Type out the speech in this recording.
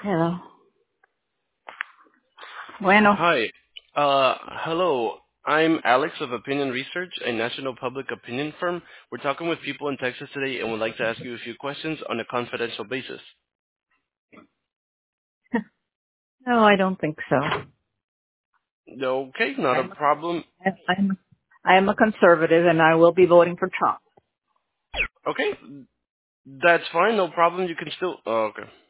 Hello. Bueno. Hi. Hello. I'm Alex of Opinion Research, a national public opinion firm. We're talking with people in Texas today and would like to ask you a few questions on a confidential basis. No, I don't think so. Okay, not a I'm problem. I'm I am a conservative, and I will be voting for Trump. Okay, that's fine. No problem. You can still. Oh, okay.